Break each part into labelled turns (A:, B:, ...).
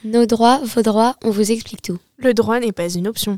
A: Nos droits, vos droits, on vous explique tout.
B: Le droit n'est pas une option.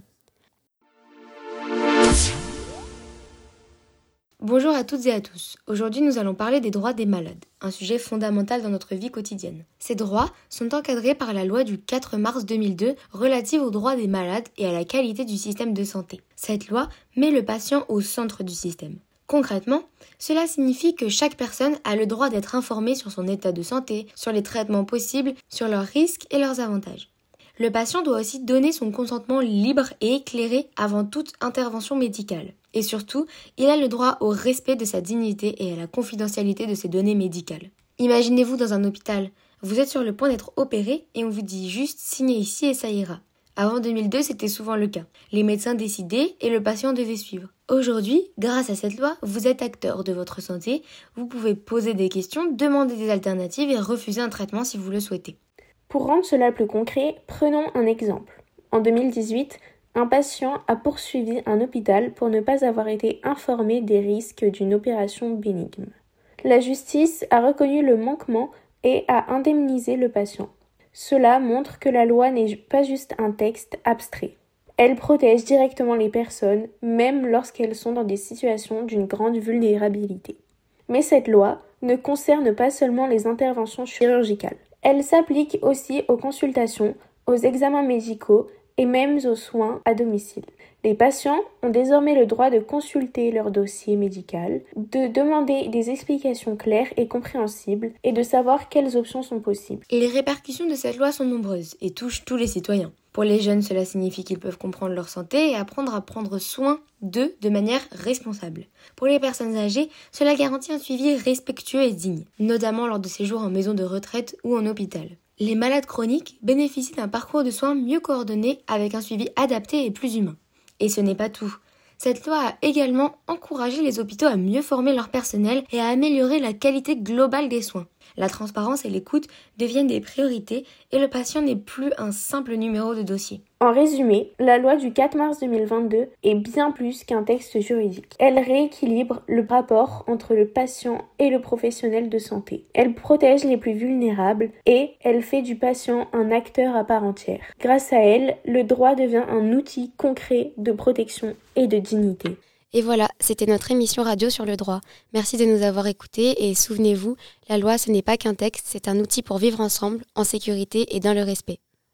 C: Bonjour à toutes et à tous. Aujourd'hui, nous allons parler des droits des malades, un sujet fondamental dans notre vie quotidienne. Ces droits sont encadrés par la loi du 4 mars 2002 relative aux droits des malades et à la qualité du système de santé. Cette loi met le patient au centre du système. Concrètement, cela signifie que chaque personne a le droit d'être informée sur son état de santé, sur les traitements possibles, sur leurs risques et leurs avantages. Le patient doit aussi donner son consentement libre et éclairé avant toute intervention médicale. Et surtout, il a le droit au respect de sa dignité et à la confidentialité de ses données médicales. Imaginez-vous dans un hôpital, vous êtes sur le point d'être opéré et on vous dit juste signez ici et ça ira. Avant 2002, c'était souvent le cas. Les médecins décidaient et le patient devait suivre. Aujourd'hui, grâce à cette loi, vous êtes acteur de votre santé, vous pouvez poser des questions, demander des alternatives et refuser un traitement si vous le souhaitez.
D: Pour rendre cela plus concret, prenons un exemple. En 2018, un patient a poursuivi un hôpital pour ne pas avoir été informé des risques d'une opération bénigne. La justice a reconnu le manquement et a indemnisé le patient. Cela montre que la loi n'est pas juste un texte abstrait. Elle protège directement les personnes, même lorsqu'elles sont dans des situations d'une grande vulnérabilité. Mais cette loi ne concerne pas seulement les interventions chirurgicales. Elle s'applique aussi aux consultations, aux examens médicaux et même aux soins à domicile. Les patients ont désormais le droit de consulter leur dossier médical, de demander des explications claires et compréhensibles et de savoir quelles options sont possibles.
C: Et les répercussions de cette loi sont nombreuses et touchent tous les citoyens. Pour les jeunes, cela signifie qu'ils peuvent comprendre leur santé et apprendre à prendre soin d'eux de manière responsable. Pour les personnes âgées, cela garantit un suivi respectueux et digne, notamment lors de séjours en maison de retraite ou en hôpital. Les malades chroniques bénéficient d'un parcours de soins mieux coordonné avec un suivi adapté et plus humain. Et ce n'est pas tout. Cette loi a également encouragé les hôpitaux à mieux former leur personnel et à améliorer la qualité globale des soins. La transparence et l'écoute deviennent des priorités et le patient n'est plus un simple numéro de dossier.
D: En résumé, la loi du 4 mars 2022 est bien plus qu'un texte juridique. Elle rééquilibre le rapport entre le patient et le professionnel de santé. Elle protège les plus vulnérables et elle fait du patient un acteur à part entière. Grâce à elle, le droit devient un outil concret de protection et de dignité.
A: Et voilà, c'était notre émission radio sur le droit. Merci de nous avoir écoutés et souvenez-vous, la loi ce n'est pas qu'un texte, c'est un outil pour vivre ensemble, en sécurité et dans le respect.